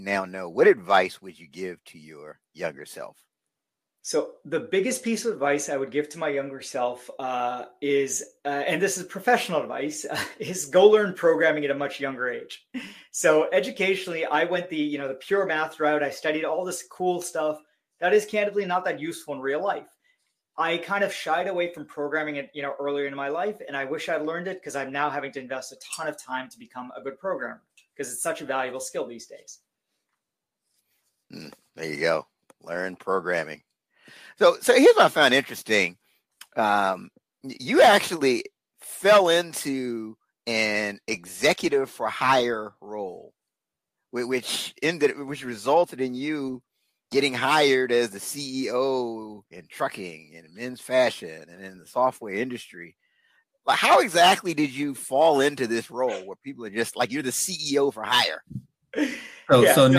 now know, what advice would you give to your younger self? So the biggest piece of advice I would give to my younger self is, and this is professional advice, is go learn programming at a much younger age. So educationally, I went the pure math route. I studied all this cool stuff that is candidly not that useful in real life. I kind of shied away from programming it, earlier in my life, and I wish I'd learned it because I'm now having to invest a ton of time to become a good programmer because it's such a valuable skill these days. There you go. Learn programming. So here's what I found interesting. You actually fell into an executive for hire role, which resulted in you getting hired as the CEO in trucking and men's fashion and in the software industry. Like, how exactly did you fall into this role where people are just like, you're the CEO for hire? So